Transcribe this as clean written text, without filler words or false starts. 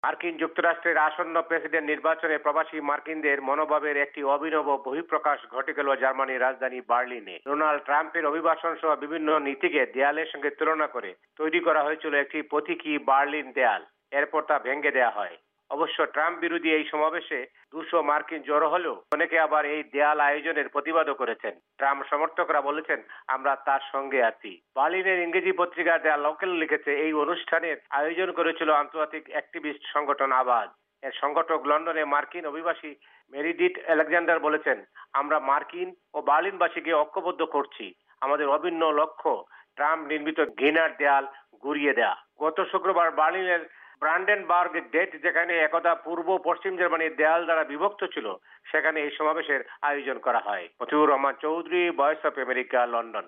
মার্কিন যুক্তরাষ্ট্রের আসন্ন প্রেসিডেন্ট নির্বাচনে প্রবাসী মার্কিনদের মনোভাবের একটি অভিনব বহিঃপ্রকাশ ঘটে গেল জার্মানির রাজধানী বার্লিনে। ডোনাল্ড ট্রাম্পের অভিভাষণ সহ বিভিন্ন নীতিকে দেয়ালের সঙ্গে তুলনা করে তৈরি করা হয়েছিল একটি প্রতীকী বার্লিন দেয়াল। এরপর তা ভেঙে দেয়া হয়। অবশ্য ট্রাম্প বিরোধী এই সমাবেশে 200 মার্কিন জড়ো হলেও অনেকে আবার এই দেয়াল আয়োজনের প্রতিবাদও করেছেন। ট্রাম্প সমর্থকরা বলেছেন, আমরা তার সঙ্গে আছি। বার্লিনের ইংরেজি পত্রিকা দ্য লোকাল লিখেছে, এই অনুষ্ঠানের আয়োজন করেছিল আন্তর্জাতিক অ্যাক্টিভিস্ট সংগঠন আওয়াজ। এর সংগঠক লন্ডনে মার্কিন অভিবাসী মেরিডিথ আলেকজান্ডার বলেছেন, আমরা মার্কিন ও বার্লিনবাসীকে ঐক্যবদ্ধ করছি। আমাদের অভিন্ন লক্ষ্য ট্রাম্প নির্মিত ঘৃণার দেয়াল গুড়িয়ে দেয়া। গত শুক্রবার বার্লিনের ব্রান্ডেনবার্গ গেট, যেখানে একদা পূর্ব পশ্চিম জার্মানির দেয়াল দ্বারা বিভক্ত ছিল, সেখানে এই সমাবেশের আয়োজন করা হয়। Motiur Rahman Chowdhury, voice of America, London.